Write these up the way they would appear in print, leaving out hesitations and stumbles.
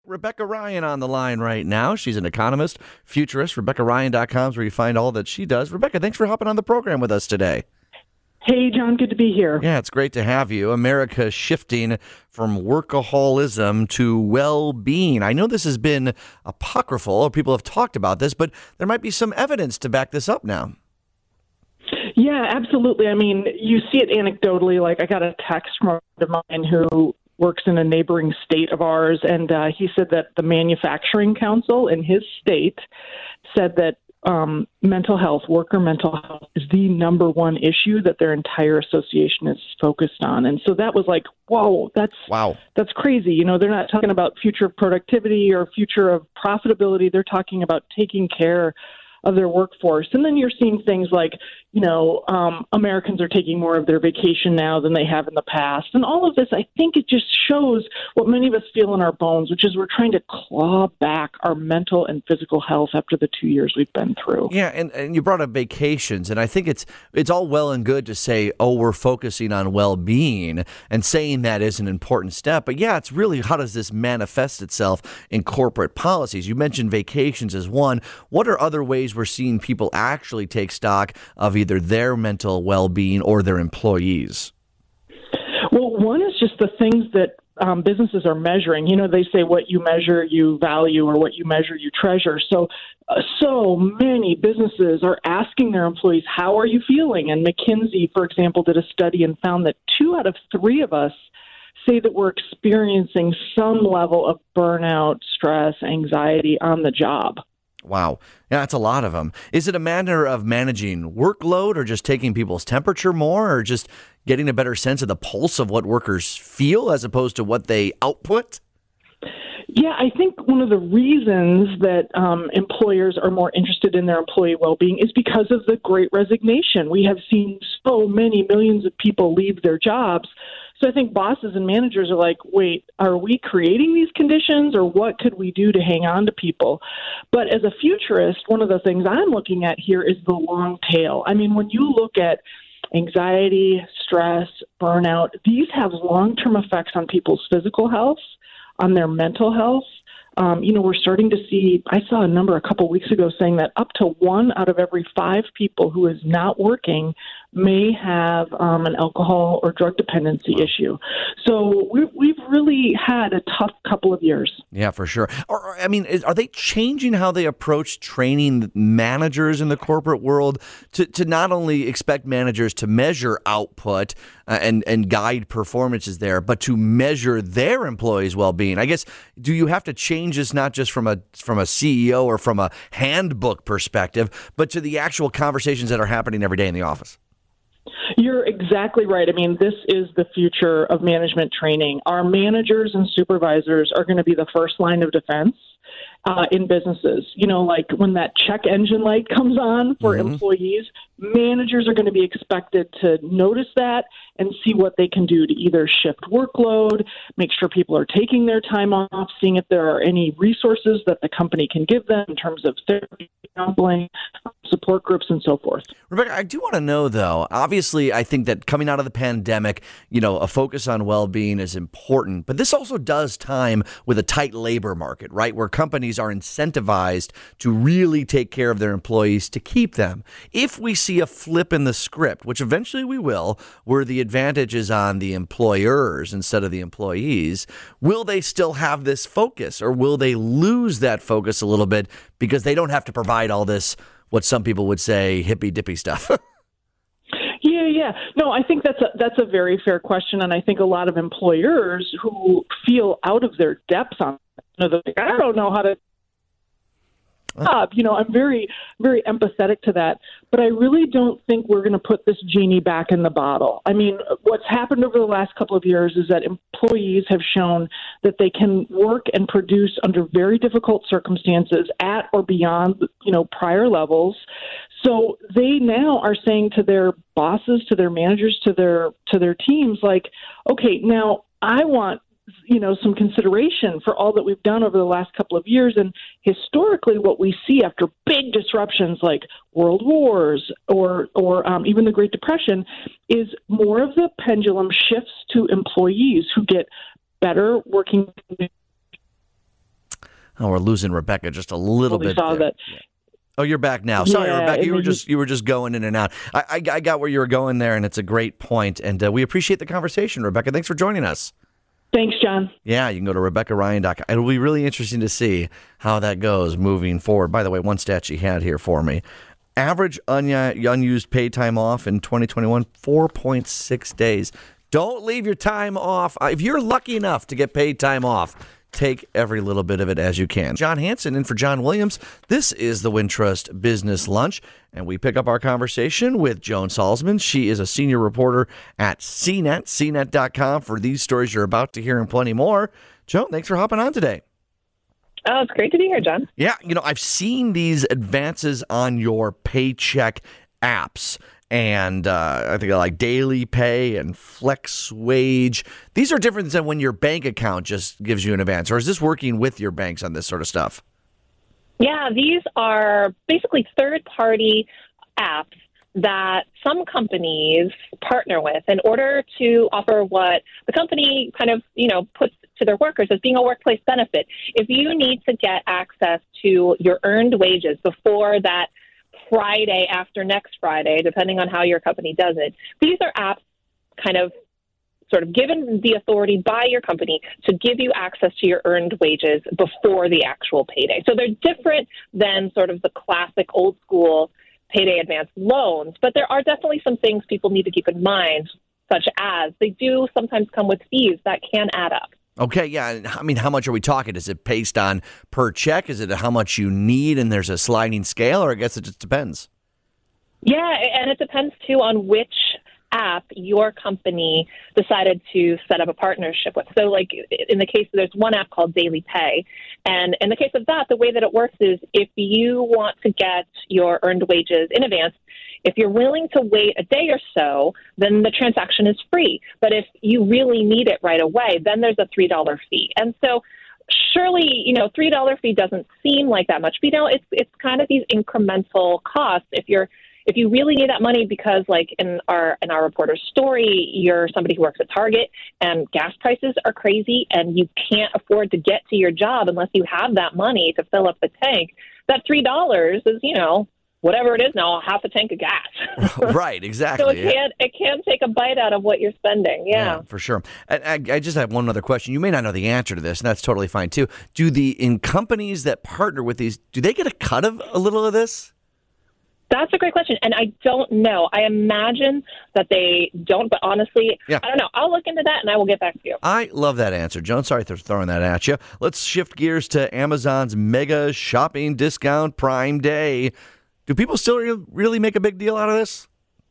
Rebecca Ryan on the line right now. She's an economist, futurist. RebeccaRyan.com is where you find all that she does. Rebecca, thanks for hopping on the program with us today. Hey, John, good to be here. Yeah, it's great to have you. America shifting from workaholism to well-being. I know this has been apocryphal, or people have talked about this, but there might be some evidence to back this up now. Yeah, absolutely. I mean, you see it anecdotally. Like, I got a text from a friend of mine who works in a neighboring state of ours, and he said that the Manufacturing Council in his state said that mental health, worker mental health, is the number one issue that their entire association is focused on. And so that was like, whoa, that's crazy. You know, they're not talking about future of productivity or future of profitability. They're talking about taking care of their workforce. And then you're seeing things like, you know, Americans are taking more of their vacation now than they have in the past. And all of this, I think it just shows what many of us feel in our bones, which is we're trying to claw back our mental and physical health after the 2 years we've been through. Yeah, and you brought up vacations, and I think it's all well and good to say, oh, we're focusing on well-being, and saying that is an important step. But yeah, it's really, how does this manifest itself in corporate policies? You mentioned vacations as one. What are other ways we're seeing people actually take stock of either their mental well-being or their employees? Well, one is just the things that businesses are measuring. You know, they say what you measure, you value, or what you measure, you treasure. So many businesses are asking their employees, how are you feeling? And McKinsey, for example, did a study and found that 2 out of 3 of us say that we're experiencing some level of burnout, stress, anxiety on the job. Wow. Yeah, that's a lot of them. Is it a matter of managing workload, or just taking people's temperature more, or just getting a better sense of the pulse of what workers feel as opposed to what they output? Yeah, I think one of the reasons that employers are more interested in their employee well-being is because of the Great Resignation. We have seen so many millions of people leave their jobs. So I think bosses and managers are like, wait, are we creating these conditions, or what could we do to hang on to people? But as a futurist, one of the things I'm looking at here is the long tail. I mean, when you look at anxiety, stress, burnout, these have long-term effects on people's physical health, on their mental health. You know, we're starting to see, I saw a number a couple weeks ago saying that up to 1 out of every 5 people who is not working may have an alcohol or drug dependency issue. So we've really had a tough couple of years. Yeah, for sure. I mean, are they changing how they approach training managers in the corporate world to not only expect managers to measure output and guide performances there, but to measure their employees' well-being? I guess, do you have to change this not just from a CEO or from a handbook perspective, but to the actual conversations that are happening every day in the office? You're exactly right. I mean, this is the future of management training. Our managers and supervisors are going to be the first line of defense in businesses. You know, like when that check engine light comes on for employees, managers are going to be expected to notice that and see what they can do to either shift workload, make sure people are taking their time off, seeing if there are any resources that the company can give them in terms of therapy, counseling, support groups, and so forth. Rebecca, I do want to know, though, obviously, I think that coming out of the pandemic, you know, a focus on well-being is important, but this also does time with a tight labor market, right, where companies are incentivized to really take care of their employees to keep them. If we see a flip in the script, which eventually we will, where the advantage is on the employers instead of the employees, will they still have this focus, or will they lose that focus a little bit because they don't have to provide all this, what some people would say, hippy-dippy stuff? Yeah. No, I think that's a very fair question, and I think a lot of employers who feel out of their depths on it, you know, they're like, I don't know how to You know, I'm very, very empathetic to that. But I really don't think we're going to put this genie back in the bottle. I mean, what's happened over the last couple of years is that employees have shown that they can work and produce under very difficult circumstances at or beyond, you know, prior levels. So they now are saying to their bosses, to their managers, to their teams, like, okay, now I want, you know, some consideration for all that we've done over the last couple of years. And historically, what we see after big disruptions like world wars or even the Great Depression is more of the pendulum shifts to employees who get better working Oh, we're losing Rebecca just a little bit there. That. Oh, you're back now. Sorry, Yeah, Rebecca. You were just going in and out. I got where you were going there, and it's a great point. And we appreciate the conversation, Rebecca. Thanks for joining us. Thanks, John. Yeah, you can go to RebeccaRyan.com. It'll be really interesting to see how that goes moving forward. By the way, one stat she had here for me. Average unused paid time off in 2021, 4.6 days. Don't leave your time off. If you're lucky enough to get paid time off, take every little bit of it as you can. John Hanson in for John Williams. This is the Wintrust Business Lunch, and we pick up our conversation with Joan Salzman. She is a senior reporter at CNET, CNET.com, for these stories you're about to hear and plenty more. Joan, thanks for hopping on today. Oh, it's great to be here, John. Yeah, I've seen these advances on your paycheck apps. And I think like Daily Pay and Flex Wage. These are different than when your bank account just gives you an advance. Or is this working with your banks on this sort of stuff? Yeah, these are basically third-party apps that some companies partner with in order to offer what the company kind of, puts to their workers as being a workplace benefit. If you need to get access to your earned wages before that Friday after next Friday, depending on how your company does it. These are apps kind of sort of given the authority by your company to give you access to your earned wages before the actual payday. So they're different than sort of the classic old school payday advance loans, but there are definitely some things people need to keep in mind, such as they do sometimes come with fees that can add up. Okay, yeah. I mean, how much are we talking? Is it based on per check? Is it how much you need and there's a sliding scale, or I guess it just depends? Yeah, and it depends, too, on which app your company decided to set up a partnership with. So, like, in the case, there's one app called Daily Pay. And in the case of that, the way that it works is if you want to get your earned wages in advance, if you're willing to wait a day or so, then the transaction is free. But if you really need it right away, then there's a $3 fee. And so surely, $3 fee doesn't seem like that much. But, it's kind of these incremental costs. If you really need that money because, like in our reporter's story, you're somebody who works at Target and gas prices are crazy and you can't afford to get to your job unless you have that money to fill up the tank, that $3 is, whatever it is now, half a tank of gas. Right, exactly. So it can take a bite out of what you're spending. Yeah, for sure. I just have one other question. You may not know the answer to this, and that's totally fine too. In companies that partner with these, do they get a cut of a little of this? That's a great question, and I don't know. I imagine that they don't, but honestly, I don't know. I'll look into that, and I will get back to you. I love that answer, Joan. Sorry for throwing that at you. Let's shift gears to Amazon's mega shopping discount Prime Day. Do people still really make a big deal out of this?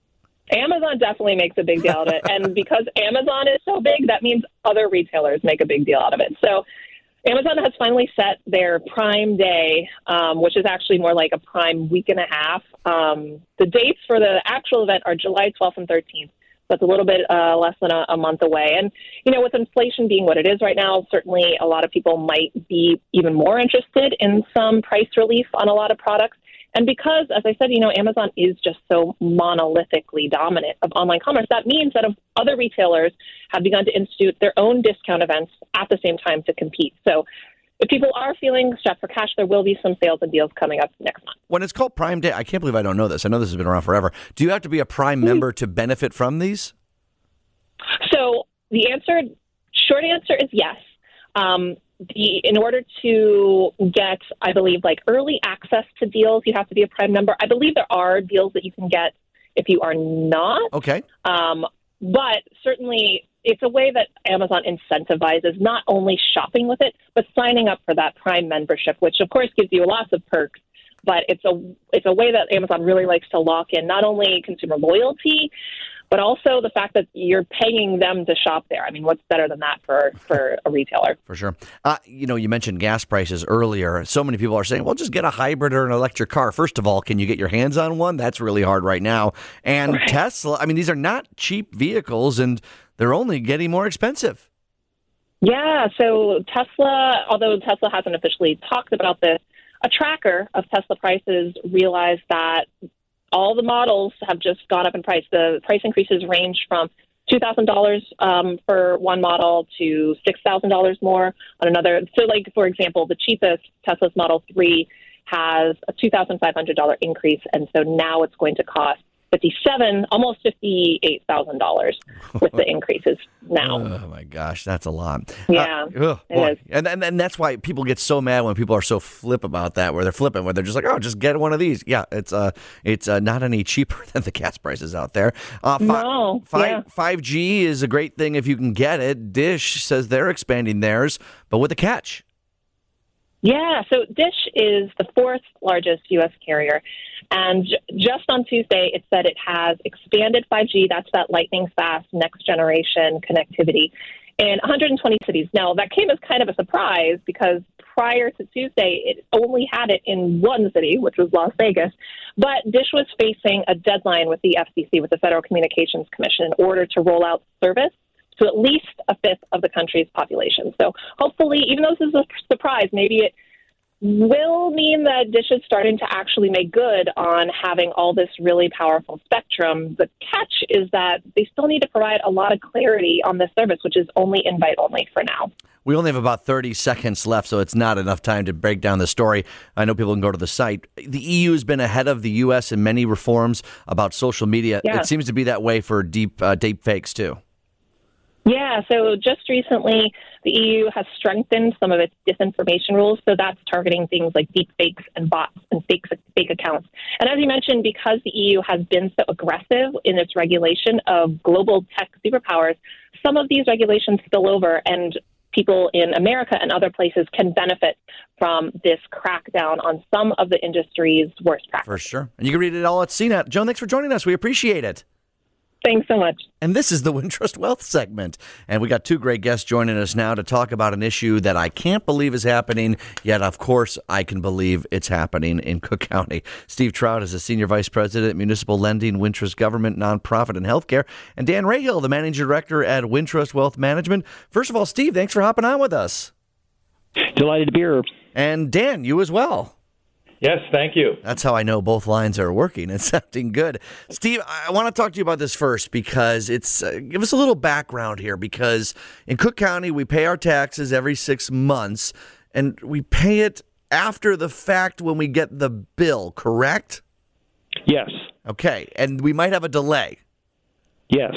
Amazon definitely makes a big deal out of it, and because Amazon is so big, that means other retailers make a big deal out of it. So Amazon has finally set their Prime Day, which is actually more like a Prime week and a half. The dates for the actual event are July 12th and 13th. That's a little bit less than a month away. And, with inflation being what it is right now, certainly a lot of people might be even more interested in some price relief on a lot of products. And because, as I said, Amazon is just so monolithically dominant of online commerce, that means that other retailers have begun to institute their own discount events at the same time to compete. So if people are feeling strapped for cash, there will be some sales and deals coming up next month. When it's called Prime Day, I can't believe I don't know this. I know this has been around forever. Do you have to be a Prime member to benefit from these? So the short answer is yes. In order to get, I believe, like early access to deals, you have to be a Prime member. I believe there are deals that you can get if you are not. Okay. But certainly it's a way that Amazon incentivizes not only shopping with it, but signing up for that Prime membership, which of course gives you lots of perks. But it's a way that Amazon really likes to lock in not only consumer loyalty, but also the fact that you're paying them to shop there. I mean, what's better than that for a retailer? For sure. You mentioned gas prices earlier. So many people are saying, well, just get a hybrid or an electric car. First of all, can you get your hands on one? That's really hard right now. And right. Tesla, I mean, these are not cheap vehicles, and they're only getting more expensive. Yeah, so Tesla, although Tesla hasn't officially talked about this, a tracker of Tesla prices realized that all the models have just gone up in price. The price increases range from $2,000 for one model to $6,000 more on another. So, like, for example, the cheapest Tesla's Model 3 has a $2,500 increase, and so now it's going to cost almost $58,000 with the increases now. Oh my gosh, that's a lot. Yeah, it is. And that's why people get so mad when people are so flip about that, where they're just like, oh, just get one of these. Yeah, it's not any cheaper than the gas prices out there. 5G is a great thing if you can get it. Dish says they're expanding theirs, but with a catch. Yeah, so Dish is the fourth largest U.S. carrier, and just on Tuesday, it said it has expanded 5G, that's that lightning-fast, next-generation connectivity, in 120 cities. Now, that came as kind of a surprise because prior to Tuesday, it only had it in one city, which was Las Vegas, but Dish was facing a deadline with the FCC, with the Federal Communications Commission, in order to roll out service to at least a fifth of the country's population. So hopefully, even though this is a surprise, maybe it will mean that Dish is starting to actually make good on having all this really powerful spectrum. The catch is that they still need to provide a lot of clarity on this service, which is only invite only for now. We only have about 30 seconds left, so it's not enough time to break down the story. I know people can go to the site. The EU has been ahead of the U.S. in many reforms about social media. Yeah. It seems to be that way for deep fakes, too. Yeah, so just recently, the EU has strengthened some of its disinformation rules. So that's targeting things like deep fakes and bots and fake accounts. And as you mentioned, because the EU has been so aggressive in its regulation of global tech superpowers, some of these regulations spill over, and people in America and other places can benefit from this crackdown on some of the industry's worst practices. For sure. And you can read it all at CNET. Joan, thanks for joining us. We appreciate it. Thanks so much. And this is the Wintrust Wealth segment. And we got two great guests joining us now to talk about an issue that I can't believe is happening, yet, of course, I can believe it's happening in Cook County. Steve Trout is a Senior Vice President, Municipal Lending, Wintrust Government, Nonprofit, and Healthcare. And Dan Rahill, the Managing Director at Wintrust Wealth Management. First of all, Steve, thanks for hopping on with us. Delighted to be here. And Dan, you as well. Yes, thank you. That's how I know both lines are working. It's sounding good. Steve, I want to talk to you about this first because it's give us a little background here, because in Cook County, we pay our taxes every 6 months, and we pay it after the fact when we get the bill, correct? Yes. Okay, and we might have a delay. Yes.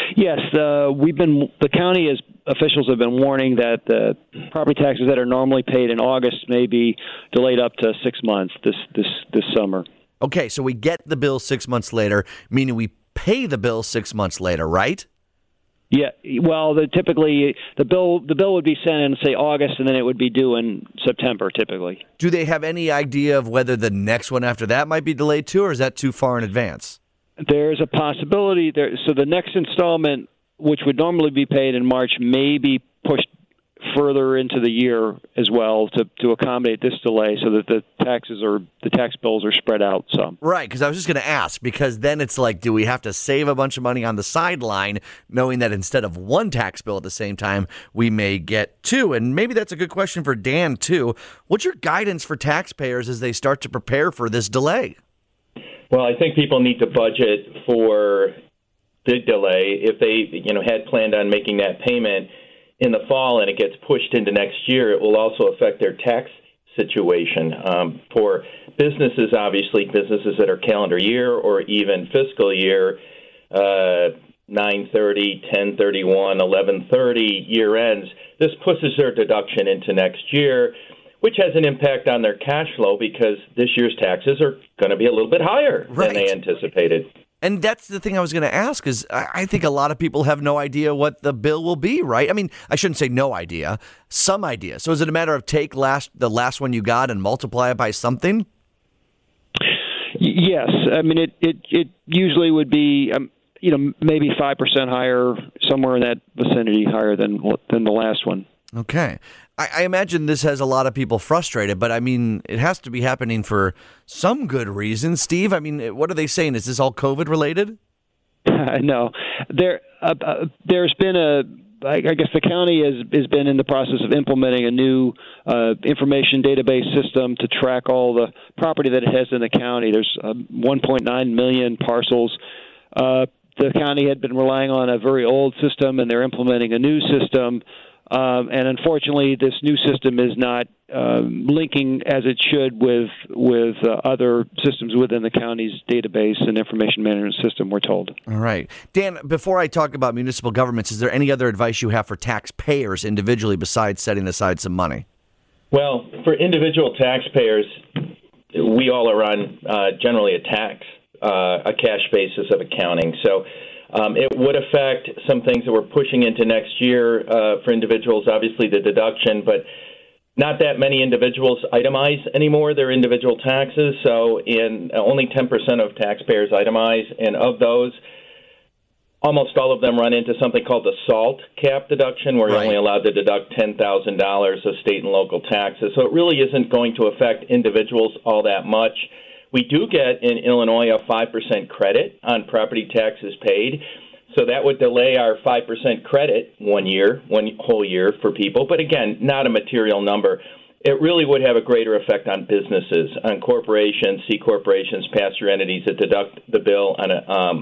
The county officials have been warning that the property taxes that are normally paid in August may be delayed up to 6 months this summer. Okay, so we get the bill 6 months later, meaning we pay the bill 6 months later, right? Yeah. Well, typically the bill would be sent in, say, August, and then it would be due in September, typically. Do they have any idea of whether the next one after that might be delayed too, or is that too far in advance? There's a possibility there. So the next installment, which would normally be paid in March, may be pushed further into the year as well to accommodate this delay, so that the tax bills are spread out some. Right, because I was just going to ask, because then it's like, do we have to save a bunch of money on the sideline, knowing that instead of one tax bill at the same time, we may get two? And maybe that's a good question for Dan, too. What's your guidance for taxpayers as they start to prepare for this delay? Well, I think people need to budget for the delay. If they, had planned on making that payment in the fall and it gets pushed into next year, it will also affect their tax situation. For businesses, obviously, businesses that are calendar year or even fiscal year, 9/30, 10/31, 11/30 year ends, this pushes their deduction into next year, which has an impact on their cash flow because this year's taxes are going to be a little bit higher than they anticipated. And that's the thing I was going to ask, is I think a lot of people have no idea what the bill will be, right? I mean, I shouldn't say no idea, some idea. So is it a matter of take the last one you got and multiply it by something? Yes. I mean, it usually would be, maybe 5% higher, somewhere in that vicinity, higher than the last one. Okay. I imagine this has a lot of people frustrated, but I mean, it has to be happening for some good reason. Steve, I mean, what are they saying? Is this all COVID related? No. There's been I guess the county has been in the process of implementing a new information database system to track all the property that it has in the county. There's 1.9 million parcels. the county had been relying on a very old system, and they're implementing a new system. And unfortunately, this new system is not linking as it should with other systems within the county's database and information management system, we're told. All right. Dan, before I talk about municipal governments, is there any other advice you have for taxpayers individually besides setting aside some money? Well, for individual taxpayers, we all are on generally a cash basis of accounting. So it would affect some things that we're pushing into next year for individuals, obviously the deduction, but not that many individuals itemize anymore their individual taxes. So only 10% of taxpayers itemize, and of those, almost all of them run into something called the SALT cap deduction, where you're only allowed to deduct $10,000 of state and local taxes. So it really isn't going to affect individuals all that much. We do get in Illinois a 5% credit on property taxes paid. So that would delay our 5% credit one whole year for people. But again, not a material number. It really would have a greater effect on businesses, on corporations, C corporations, pass-through entities that deduct the bill on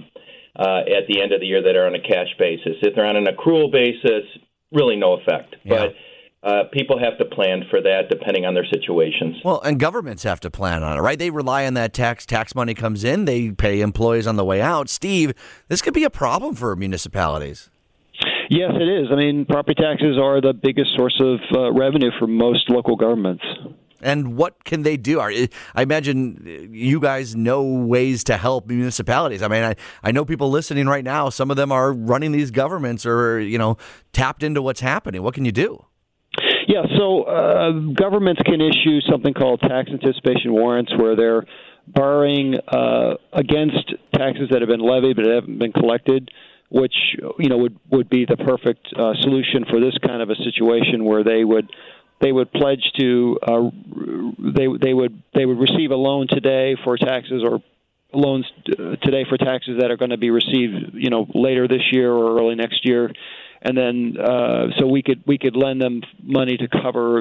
at the end of the year that are on a cash basis. If they're on an accrual basis, really no effect. Yeah. But people have to plan for that depending on their situations. Well, and governments have to plan on it, right? They rely on that tax money comes in, they pay employees on the way out. Steve, this could be a problem for municipalities. Yes, it is. I mean, property taxes are the biggest source of revenue for most local governments. And what can they do? I imagine you guys know ways to help municipalities. I mean, I know people listening right now, some of them are running these governments or, tapped into what's happening. What can you do? Yeah, so governments can issue something called tax anticipation warrants, where they're borrowing against taxes that have been levied but haven't been collected, which would be the perfect solution for this kind of a situation, where they would pledge to they would receive a loan today for taxes, or loans today for taxes that are going to be received later this year or early next year. And then, so we could lend them money to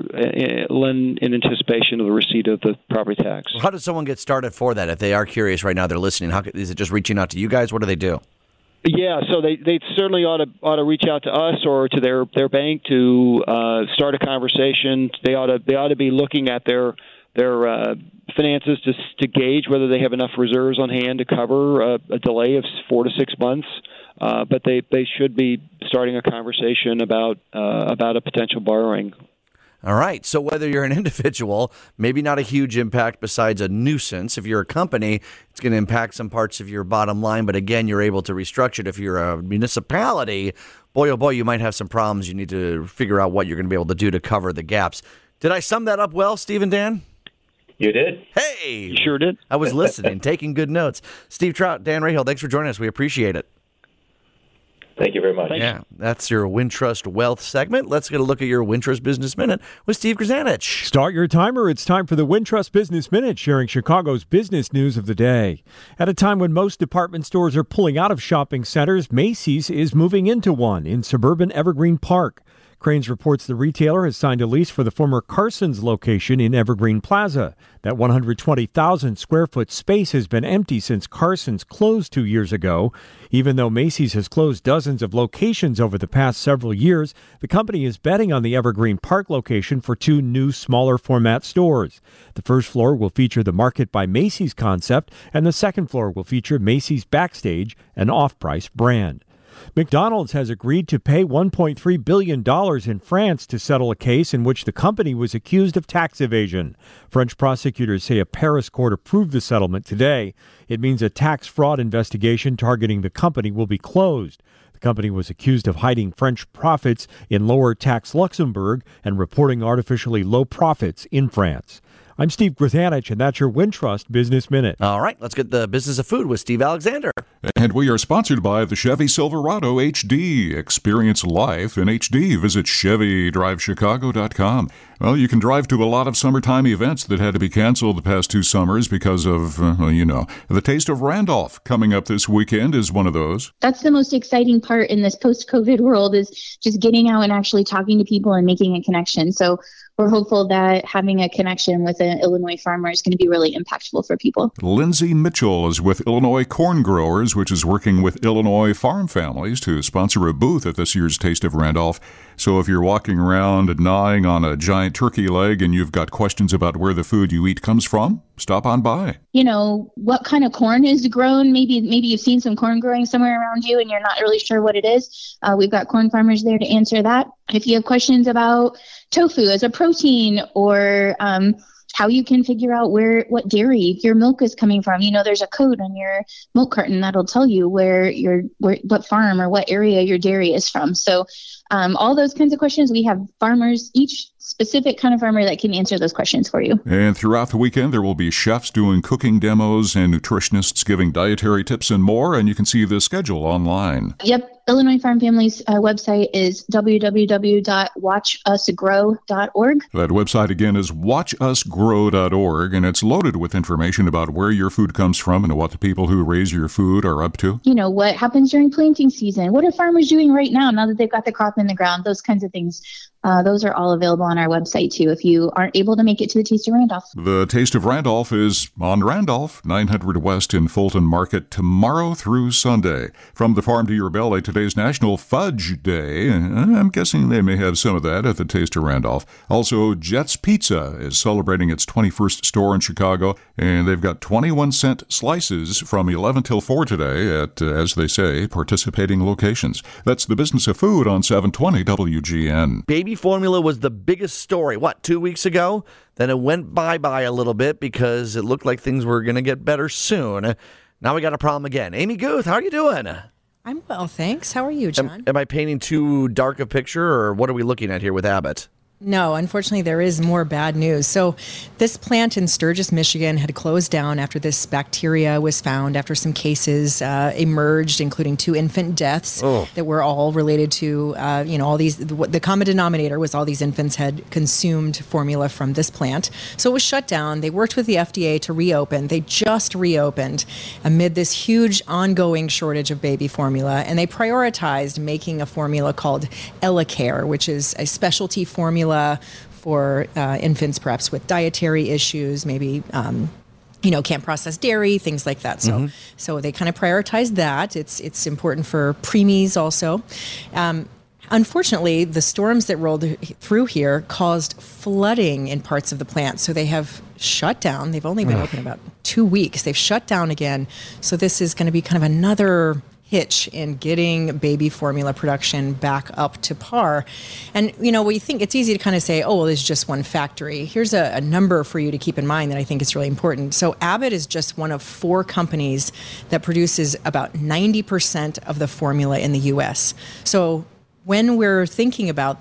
lend in anticipation of the receipt of the property tax. How does someone get started for that? If they are curious right now, they're listening. Is it just reaching out to you guys? What do they do? Yeah, so they certainly ought to reach out to us or to their bank to start a conversation. They ought to be looking at their finances to gauge whether they have enough reserves on hand to cover a delay of 4 to 6 months. But they should be starting a conversation about a potential borrowing. All right. So whether you're an individual, maybe not a huge impact besides a nuisance. If you're a company, it's going to impact some parts of your bottom line. But again, you're able to restructure it. If you're a municipality, boy, oh boy, you might have some problems. You need to figure out what you're going to be able to do to cover the gaps. Did I sum that up well, Steve and Dan? You did. Hey! You sure did. I was listening, taking good notes. Steve Trout, Dan Rahill, thanks for joining us. We appreciate it. Thank you very much. Yeah, that's your Wintrust Wealth segment. Let's get a look at your Wintrust Business Minute with Steve Grzanich. Start your timer. It's time for the Wintrust Business Minute, sharing Chicago's business news of the day. At a time when most department stores are pulling out of shopping centers, Macy's is moving into one in suburban Evergreen Park. Cranes reports the retailer has signed a lease for the former Carson's location in Evergreen Plaza. That 120,000 square foot space has been empty since Carson's closed 2 years ago. Even though Macy's has closed dozens of locations over the past several years, the company is betting on the Evergreen Park location for 2 new smaller format stores. The first floor will feature the Market by Macy's concept, and the second floor will feature Macy's Backstage, an off-price brand. McDonald's has agreed to pay $1.3 billion in France to settle a case in which the company was accused of tax evasion. French prosecutors say a Paris court approved the settlement today. It means a tax fraud investigation targeting the company will be closed. The company was accused of hiding French profits in lower tax Luxembourg and reporting artificially low profits in France. I'm Steve Grzanich, and that's your Wintrust Business Minute. All right, let's get the business of food with Steve Alexander. And we are sponsored by the Chevy Silverado HD. Experience life in HD. Visit ChevyDriveChicago.com. Well, you can drive to a lot of summertime events that had to be canceled the past 2 summers because of, the Taste of Randolph coming up this weekend is one of those. That's the most exciting part in this post-COVID world, is just getting out and actually talking to people and making a connection. So we're hopeful that having a connection with an Illinois farmer is going to be really impactful for people. Lindsay Mitchell is with Illinois Corn Growers, which is working with Illinois farm families to sponsor a booth at this year's Taste of Randolph. So if you're walking around gnawing on a giant turkey leg and you've got questions about where the food you eat comes from, stop on by. What kind of corn is grown? Maybe you've seen some corn growing somewhere around you and you're not really sure what it is. We've got corn farmers there to answer that. If you have questions about tofu as a protein or how you can figure out what dairy your milk is coming from, there's a code on your milk carton that'll tell you what farm or what area your dairy is from. So all those kinds of questions, we have farmers, each specific kind of farmer that can answer those questions for you. And throughout the weekend, there will be chefs doing cooking demos and nutritionists giving dietary tips and more, and you can see the schedule online. Yep. Illinois Farm Family's website is www.watchusgrow.org. That website again is watchusgrow.org, and it's loaded with information about where your food comes from and what the people who raise your food are up to. What happens during planting season? What are farmers doing right now that they've got the crop in the ground? Those kinds of things. Those are all available on our website, too, if you aren't able to make it to the Taste of Randolph. The Taste of Randolph is on Randolph, 900 West in Fulton Market, tomorrow through Sunday. From the farm to your belly, today's National Fudge Day. I'm guessing they may have some of that at the Taste of Randolph. Also, Jets Pizza is celebrating its 21st store in Chicago, and they've got 21-cent slices from 11 till 4 today at, as they say, participating locations. That's the business of food on 720 WGN. Baby formula was the biggest story, 2 weeks ago? Then it went bye-bye a little bit because it looked like things were going to get better soon. Now we got a problem again. Amy Guth, how are you doing? I'm well, thanks. How are you, John? Am I painting too dark a picture, or what are we looking at here with Abbott? No, unfortunately, there is more bad news. So this plant in Sturgis, Michigan had closed down after this bacteria was found after some cases emerged, including 2 infant deaths that were all related to, all these. The common denominator was all these infants had consumed formula from this plant. So it was shut down. They worked with the FDA to reopen. They just reopened amid this huge ongoing shortage of baby formula. And they prioritized making a formula called EleCare, which is a specialty formula for infants perhaps with dietary issues, maybe can't process dairy, things like that. So they kind of prioritized that. It's important for preemies also. Unfortunately, the storms that rolled through here caused flooding in parts of the plant. So they have shut down. They've only been open about 2 weeks. They've shut down again. So this is going to be kind of another hitch in getting baby formula production back up to par. And, we think it's easy to kind of say, there's just one factory. Here's a number for you to keep in mind that I think is really important. So Abbott is just one of 4 companies that produces about 90% of the formula in the U.S. So when we're thinking about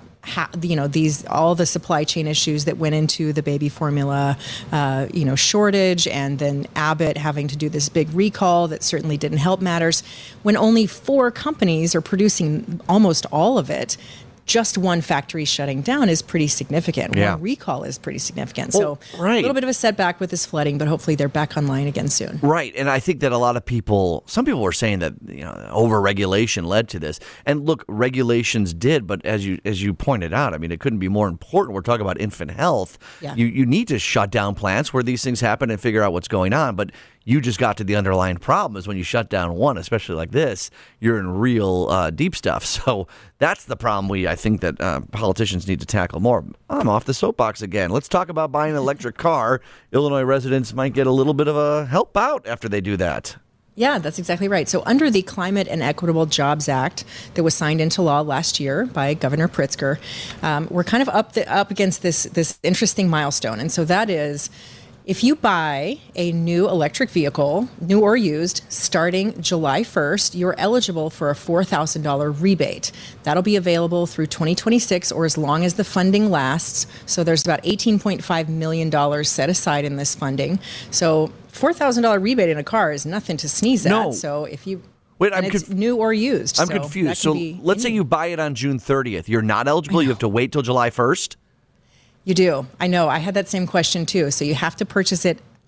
all the supply chain issues that went into the baby formula, shortage, and then Abbott having to do this big recall that certainly didn't help matters. When only 4 companies are producing almost all of it, just one factory shutting down is pretty significant. Yeah. One recall is pretty significant. Well, so a little bit of a setback with this flooding, but hopefully they're back online again soon. Right. And I think that some people were saying that over-regulation led to this. And look, regulations did, but as you pointed out, it couldn't be more important. We're talking about infant health. Yeah. You need to shut down plants where these things happen and figure out what's going on. But you just got to the underlying problem is when you shut down one, especially like this, you're in real deep stuff. So that's the problem I think that politicians need to tackle more. I'm off the soapbox again. Let's talk about buying an electric car. Illinois residents might get a little bit of a help out after they do that. Yeah, that's exactly right. So under the Climate and Equitable Jobs Act that was signed into law last year by Governor Pritzker, we're kind of up against this interesting milestone. And so that is, if you buy a new electric vehicle, new or used, starting July 1st, you're eligible for a $4,000 rebate. That'll be available through 2026 or as long as the funding lasts. So there's about $18.5 million set aside in this funding. So $4,000 rebate in a car is nothing to sneeze at. No. So if you... Wait, it's new or used. I'm confused. So let's say you buy it on June 30th. You're not eligible? You have to wait till July 1st? You do. I know. I had that same question too. So you have to purchase it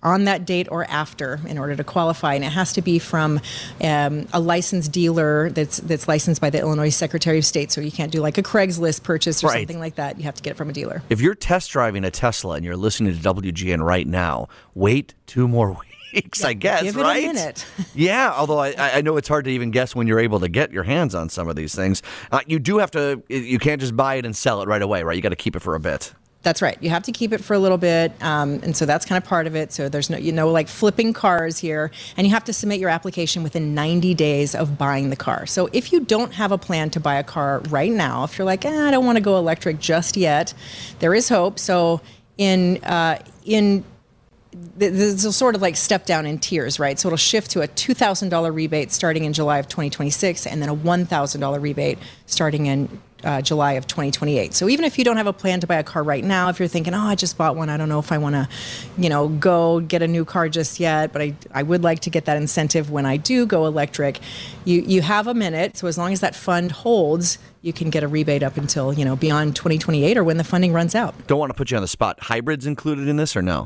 on that date or after in order to qualify, and it has to be from a licensed dealer that's licensed by the Illinois Secretary of State. So you can't do like a Craigslist purchase or something like that. You have to get it from a dealer. If you're test driving a Tesla and you're listening to WGN right now, wait 2 more weeks, I guess, give right? it a minute. Yeah, although I know it's hard to even guess when you're able to get your hands on some of these things. You do have to, you can't just buy it and sell it right away, right? You got to keep it for a bit. That's right. You have to keep it for a little bit, and so that's kind of part of it. So there's no, like flipping cars here, and you have to submit your application within 90 days of buying the car. So if you don't have a plan to buy a car right now, if you're like, I don't want to go electric just yet, there is hope. So this will sort of like step down in tiers, right? So it'll shift to a $2,000 rebate starting in July of 2026, and then a $1,000 rebate starting in July of 2028. So even if you don't have a plan to buy a car right now, if you're thinking, I just bought one, I don't know if I want to, go get a new car just yet, but I would like to get that incentive when I do go electric, you have a minute. So as long as that fund holds, you can get a rebate up until, beyond 2028 or when the funding runs out. Don't want to put you on the spot. Hybrids included in this or no?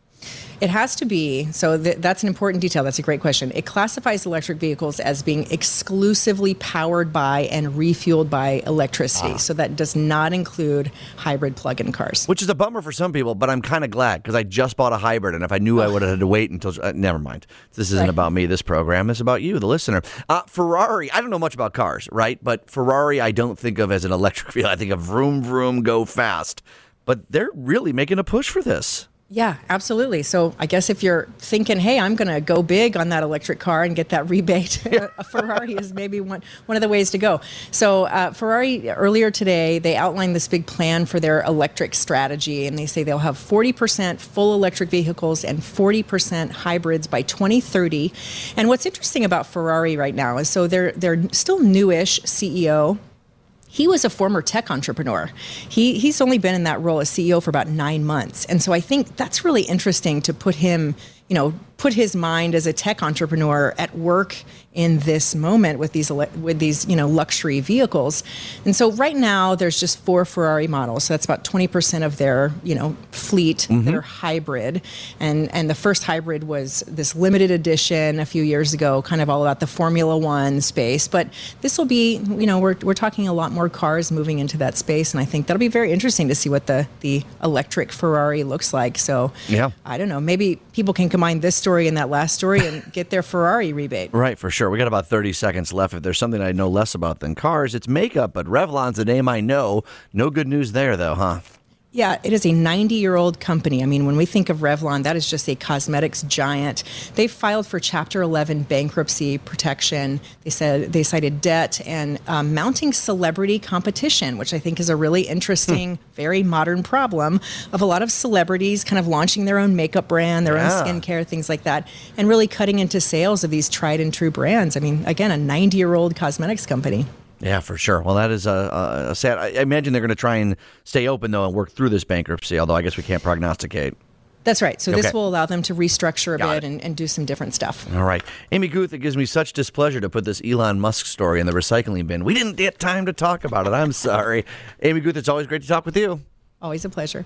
It has to be. So that's an important detail. That's a great question. It classifies electric vehicles as being exclusively powered by and refueled by electricity. So that does not include hybrid plug-in cars. Which is a bummer for some people, but I'm kind of glad because I just bought a hybrid, and if I knew I would have had to wait until... never mind. This isn't about me, this program. It's about you, the listener. Ferrari, I don't know much about cars, right? But Ferrari I don't think of as an electric vehicle. I think of vroom, vroom, go fast. But they're really making a push for this. Yeah, absolutely. So I guess if you're thinking, hey, I'm going to go big on that electric car and get that rebate, a Ferrari is maybe one of the ways to go. So Ferrari, earlier today, they outlined this big plan for their electric strategy, and they say they'll have 40% full electric vehicles and 40% hybrids by 2030. And what's interesting about Ferrari right now is so they're still newish CEO. He was a former tech entrepreneur. He's only been in that role as CEO for about 9 months. And so I think that's really interesting to put him, put his mind as a tech entrepreneur at work in this moment with these luxury vehicles. And so right now there's just 4 Ferrari models. So that's about 20% of their, fleet that are hybrid. And the first hybrid was this limited edition a few years ago, kind of all about the Formula One space. But this will be, we're talking a lot more cars moving into that space. And I think that'll be very interesting to see what the electric Ferrari looks like. So yeah, I don't know, maybe people can combine this story and that last story and get their Ferrari rebate. Right, for sure. We got about 30 seconds left. If there's something I know less about than cars, it's makeup, but Revlon's a name I know. No good news there, though, huh? Yeah, it is a 90-year-old company. I mean, when we think of Revlon, that is just a cosmetics giant. They filed for Chapter 11 bankruptcy protection. They cited debt and mounting celebrity competition, which I think is a really interesting, very modern problem of a lot of celebrities kind of launching their own makeup brand, their own skincare, things like that, and really cutting into sales of these tried and true brands. I mean, again, a 90-year-old cosmetics company. Yeah, for sure. Well, that is a sad... I imagine they're going to try and stay open, though, and work through this bankruptcy, although I guess we can't prognosticate. That's right. So this will allow them to restructure a bit and do some different stuff. All right. Amy Guth, it gives me such displeasure to put this Elon Musk story in the recycling bin. We didn't get time to talk about it. I'm sorry. Amy Guth, it's always great to talk with you. Always a pleasure.